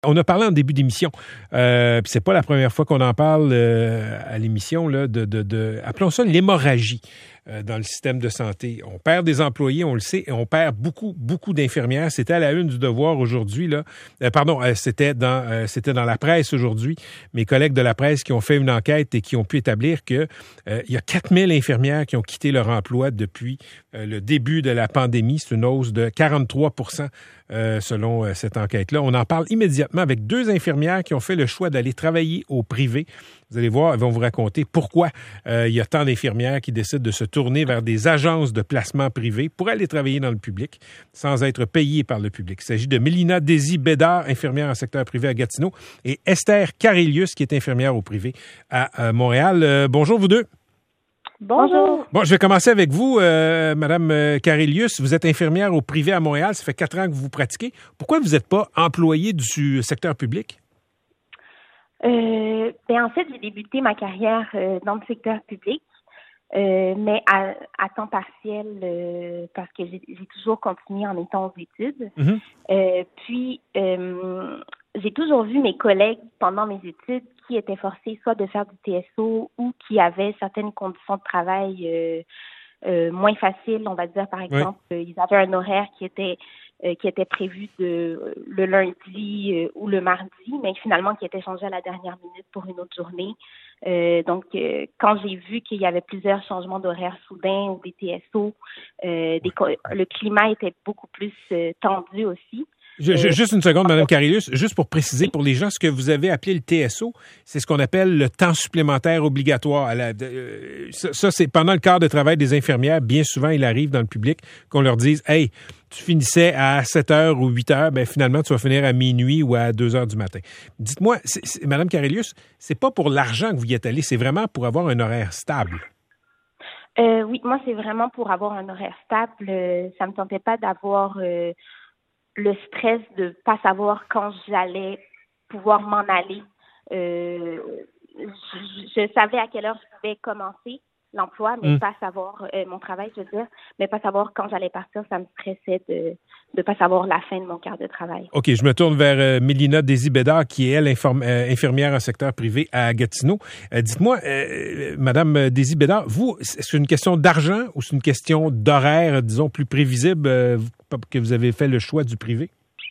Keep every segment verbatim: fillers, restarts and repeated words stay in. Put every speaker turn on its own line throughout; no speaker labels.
On a parlé en début d'émission, euh, puis c'est pas la première fois qu'on en parle euh, à l'émission, là, de, de, de, appelons ça l'hémorragie euh, dans le système de santé. On perd des employés, on le sait, et on perd beaucoup, beaucoup d'infirmières. C'était à la une du Devoir aujourd'hui, là. Euh, pardon, euh, c'était dans, euh, c'était dans la presse aujourd'hui. Mes collègues de la presse qui ont fait une enquête et qui ont pu établir que euh, il y a quatre mille infirmières qui ont quitté leur emploi depuis euh, le début de la pandémie. C'est une hausse de quarante-trois pour cent euh, selon euh, cette enquête-là. On en parle immédiatement avec deux infirmières qui ont fait le choix d'aller travailler au privé. Vous allez voir, elles vont vous raconter pourquoi euh, il y a tant d'infirmières qui décident de se tourner vers des agences de placement privé pour aller travailler dans le public sans être payées par le public. Il s'agit de Mélina Désy-Bédard, infirmière en secteur privé à Gatineau, et Esther Carilius, qui est infirmière au privé à euh, Montréal. Euh, bonjour vous deux.
Bonjour.
Bon, je vais commencer avec vous, euh, Madame Carilius. Vous êtes infirmière au privé à Montréal. Ça fait quatre ans que vous pratiquez. Pourquoi vous n'êtes pas employée du secteur public?
Euh, ben en fait, j'ai débuté ma carrière euh, dans le secteur public, euh, mais à, à temps partiel euh, parce que j'ai, j'ai toujours continué en étant aux études. Mm-hmm. Euh, puis, euh, j'ai toujours vu mes collègues pendant mes études qui étaient forcés soit de faire du T S O ou qui avaient certaines conditions de travail euh, euh, moins faciles, on va dire par exemple, oui. euh, ils avaient un horaire qui était euh, qui était prévu de euh, le lundi euh, ou le mardi, mais finalement qui était changé à la dernière minute pour une autre journée. Euh, donc, euh, quand j'ai vu qu'il y avait plusieurs changements d'horaire soudains ou des T S O, euh, des, le climat était beaucoup plus euh, tendu aussi.
Je, je, juste une seconde, Mme Carilius, juste pour préciser pour les gens, ce que vous avez appelé le T S O, c'est ce qu'on appelle le temps supplémentaire obligatoire. À la, de, euh, ça, ça, c'est pendant le quart de travail des infirmières. Bien souvent, il arrive dans le public qu'on leur dise « Hey, tu finissais à sept heures ou huit heures, ben finalement, tu vas finir à minuit ou à deux heures du matin. » Dites-moi, c'est, c'est, Mme Carilius, c'est pas pour l'argent que vous y êtes allé, c'est vraiment pour avoir un horaire stable.
Euh, oui, moi, c'est vraiment pour avoir un horaire stable. Euh, ça me tentait pas d'avoir... Euh, le stress de pas savoir quand j'allais pouvoir m'en aller. Euh, je, je savais à quelle heure je pouvais commencer l'emploi, mais mmh. pas savoir euh, mon travail, je veux dire, mais pas savoir quand j'allais partir. Ça me stressait de ne pas savoir la fin de mon quart de travail.
OK, je me tourne vers euh, Mélina Désy-Bédard, qui est, elle, inform- euh, infirmière en secteur privé à Gatineau. Euh, dites-moi, euh, Madame Désy-Bédard, vous, c'est une question d'argent ou c'est une question d'horaire, disons, plus prévisible euh, que vous avez fait le choix du privé?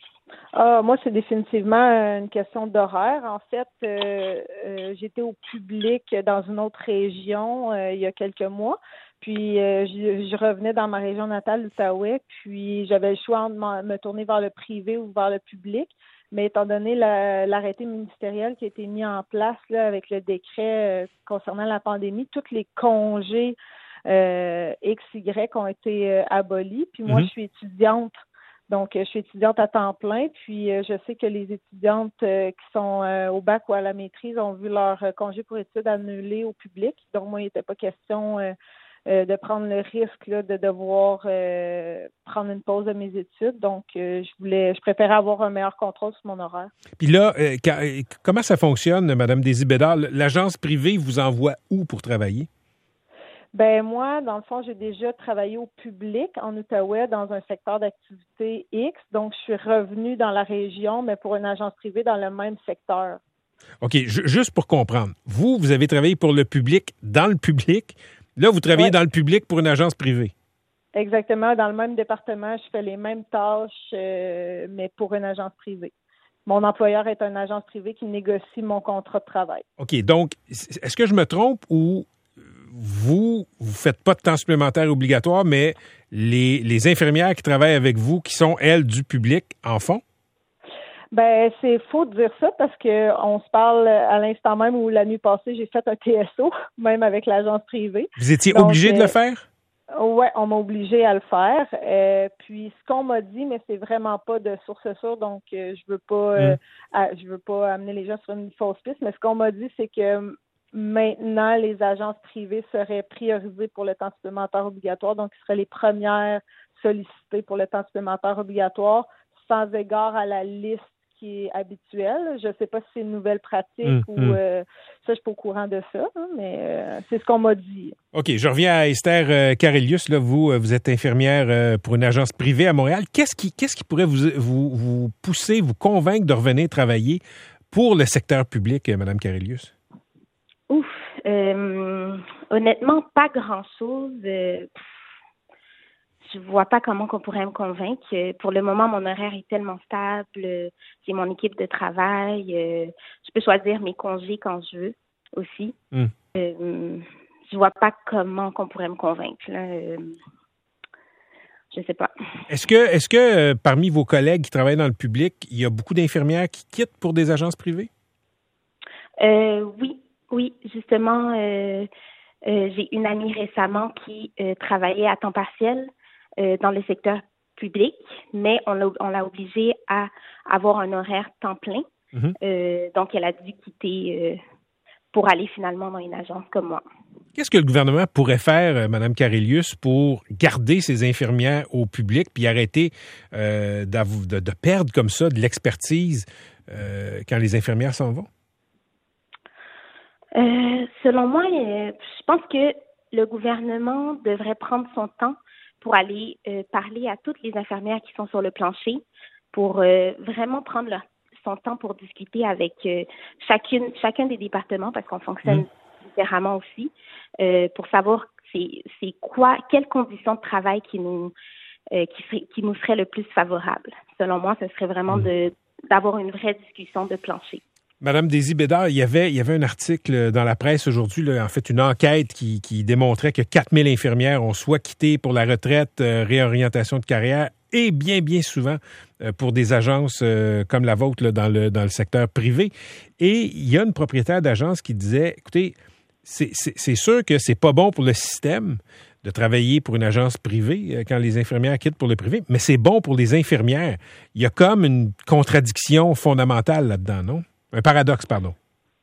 Ah, moi, c'est définitivement une question d'horaire. En fait, euh, euh, j'étais au public dans une autre région euh, il y a quelques mois. Puis, euh, je, je revenais dans ma région natale, l'Outaouais. Puis, j'avais le choix entre me tourner vers le privé ou vers le public. Mais étant donné la, l'arrêté ministériel qui a été mis en place là, avec le décret euh, concernant la pandémie, tous les congés euh, X Y ont été euh, abolis. Puis, moi, mm-hmm. je suis étudiante. Donc, je suis étudiante à temps plein, puis euh, je sais que les étudiantes euh, qui sont euh, au bac ou à la maîtrise ont vu leur euh, congé pour études annulé au public. Donc, moi, il n'était pas question euh, euh, de prendre le risque là, de devoir euh, prendre une pause de mes études. Donc, euh, je voulais, je préférais avoir un meilleur contrôle sur mon horaire.
Puis là, euh, comment ça fonctionne, Mme Désy-Bédard? L'agence privée vous envoie où pour travailler?
Ben moi, dans le fond, j'ai déjà travaillé au public en Outaouais dans un secteur d'activité X. Donc, je suis revenue dans la région, mais pour une agence privée dans le même secteur.
OK. J- juste pour comprendre, vous, vous avez travaillé pour le public dans le public. Là, vous travaillez ouais. dans le public pour une agence privée.
Exactement. Dans le même département, je fais les mêmes tâches, euh, mais pour une agence privée. Mon employeur est une agence privée qui négocie mon contrat de travail.
OK. Donc, est-ce que je me trompe ou... Vous, vous faites pas de temps supplémentaire obligatoire, mais les, les infirmières qui travaillent avec vous, qui sont, elles, du public, en font?
Ben, c'est faux de dire ça parce que on se parle à l'instant même où la nuit passée, j'ai fait un T S O, même avec l'agence privée.
Vous étiez Donc, obligé de euh, le faire?
Oui, on m'a obligé à le faire. Euh, puis ce qu'on m'a dit, mais c'est vraiment pas de source sûre, donc euh, je veux pas euh, mm. à, je veux pas amener les gens sur une fausse piste, mais ce qu'on m'a dit, c'est que maintenant, les agences privées seraient priorisées pour le temps supplémentaire obligatoire, donc ils seraient les premières sollicitées pour le temps supplémentaire obligatoire, sans égard à la liste qui est habituel. Je ne sais pas si c'est une nouvelle pratique
mmh,
ou
mmh.
euh, ça, je ne suis pas au courant de ça, hein, mais euh, c'est ce qu'on m'a dit.
OK, je reviens à Esther euh, Carelius. Là, vous, vous êtes infirmière euh, pour une agence privée à Montréal. Qu'est-ce qui, qu'est-ce qui pourrait vous, vous, vous pousser, vous convaincre de revenir travailler pour le secteur public, Mme Carelius?
Ouf, euh, honnêtement, pas grand-chose. Euh, je vois pas comment qu'on pourrait me convaincre. Pour le moment, mon horaire est tellement stable. J'ai mon équipe de travail. Euh, je peux choisir mes congés quand je veux aussi. Mm. Euh, je vois pas comment qu'on pourrait me convaincre. Là. Euh, je sais pas.
Est-ce que, est-ce que euh, parmi vos collègues qui travaillent dans le public, il y a beaucoup d'infirmières qui quittent pour des agences privées?
Euh, oui. Oui, justement, euh, euh, j'ai une amie récemment qui euh, travaillait à temps partiel euh, dans le secteur public, mais on l'a, on l'a obligée à avoir un horaire temps plein. Mm-hmm. Euh, donc, elle a dû quitter euh, pour aller finalement dans une agence comme moi.
Qu'est-ce que le gouvernement pourrait faire, Mme Carelius, pour garder ces infirmières au public puis arrêter euh, de, de perdre comme ça de l'expertise euh, quand les infirmières s'en vont?
Euh, selon moi, euh, je pense que le gouvernement devrait prendre son temps pour aller euh, parler à toutes les infirmières qui sont sur le plancher, pour euh, vraiment prendre leur, son temps pour discuter avec euh, chacune, chacun des départements, parce qu'on fonctionne mmh. différemment aussi, euh, pour savoir c'est, c'est quoi, quelles conditions de travail qui nous, euh, qui, serait, qui nous seraient le plus favorables. Selon moi, ce serait vraiment mmh. de, d'avoir une vraie discussion de plancher.
Madame Daisy Bédard, il y avait, il y avait un article dans la presse aujourd'hui, là, en fait une enquête qui, qui démontrait que quatre mille infirmières ont soit quitté pour la retraite, euh, réorientation de carrière, et bien, bien souvent euh, pour des agences euh, comme la vôtre là, dans, le, dans le secteur privé. Et il y a une propriétaire d'agence qui disait, écoutez, c'est, c'est, c'est sûr que c'est pas bon pour le système de travailler pour une agence privée euh, quand les infirmières quittent pour le privé, mais c'est bon pour les infirmières. Il y a comme une contradiction fondamentale là-dedans, non? Un paradoxe, pardon.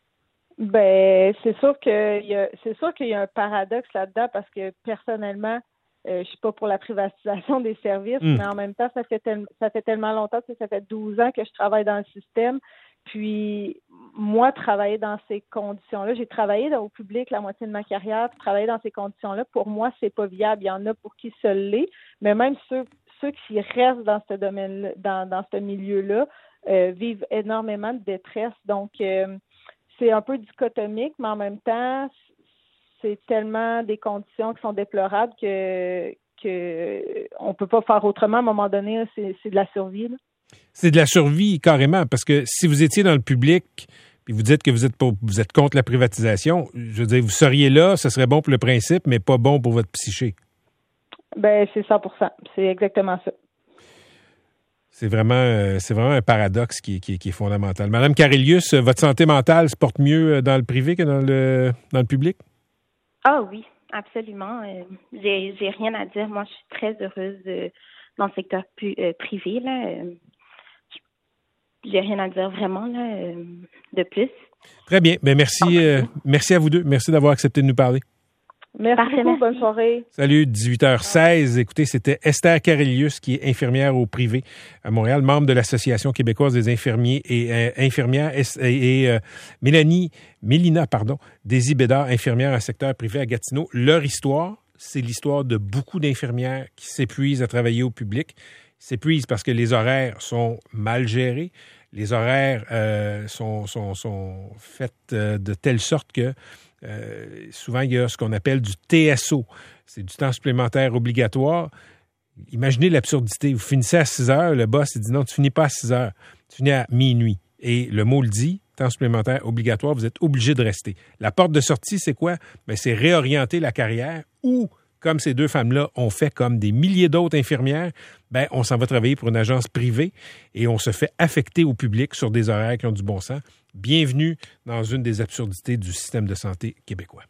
Ben, c'est sûr que y a, c'est sûr qu'il y a un paradoxe là-dedans parce que personnellement, euh, je suis pas pour la privatisation des services, mmh. mais en même temps, ça fait tel, ça fait tellement longtemps que ça fait douze ans que je travaille dans le système. Puis moi, travailler dans ces conditions-là, j'ai travaillé dans, au public la moitié de ma carrière, puis travailler dans ces conditions-là, pour moi, c'est pas viable. Il y en a pour qui ça l'est, mais même ceux, ceux qui restent dans ce domaine, dans, dans ce milieu-là, Euh, vivent énormément de détresse. Donc, euh, c'est un peu dichotomique, mais en même temps, c'est tellement des conditions qui sont déplorables que, que on peut pas faire autrement. À un moment donné, c'est, c'est de la survie. Là.
C'est de la survie, carrément, parce que si vous étiez dans le public puis vous dites que vous êtes, pour, vous êtes contre la privatisation, je veux dire, vous seriez là, ce serait bon pour le principe, mais pas bon pour votre psyché.
Ben, c'est cent pour cent. C'est exactement ça.
C'est vraiment, c'est vraiment un paradoxe qui, qui, qui est fondamental. Madame Carelius, votre santé mentale se porte mieux dans le privé que dans le, dans le public?
Ah oui, absolument. Euh, j'ai, j'ai rien à dire. Moi, je suis très heureuse euh, dans le secteur pu, euh, privé. Là. Euh, j'ai rien à dire vraiment là, euh, de plus.
Très bien. Ben merci, euh, merci à vous deux. Merci d'avoir accepté de nous parler.
Merci
Parfait,
beaucoup,
merci.
Bonne soirée.
Salut, dix-huit heures seize. Écoutez, c'était Esther Carelius, qui est infirmière au privé à Montréal, membre de l'Association québécoise des infirmiers et euh, infirmières, et, et euh, Mélanie, Mélina, pardon, Daisy Bédard, infirmière en secteur privé à Gatineau. Leur histoire, c'est l'histoire de beaucoup d'infirmières qui s'épuisent à travailler au public. Ils s'épuisent parce que les horaires sont mal gérés. Les horaires euh, sont, sont, sont faits euh, de telle sorte que Euh, souvent, il y a ce qu'on appelle du T S O. C'est du temps supplémentaire obligatoire. Imaginez l'absurdité. Vous finissez à six heures, le boss il dit non, tu finis pas à six heures, tu finis à minuit. Et le mot le dit, temps supplémentaire obligatoire, vous êtes obligé de rester. La porte de sortie, c'est quoi? Bien, c'est réorienter la carrière ou, comme ces deux femmes-là ont fait comme des milliers d'autres infirmières, ben on s'en va travailler pour une agence privée et on se fait affecter au public sur des horaires qui ont du bon sens. Bienvenue dans une des absurdités du système de santé québécois.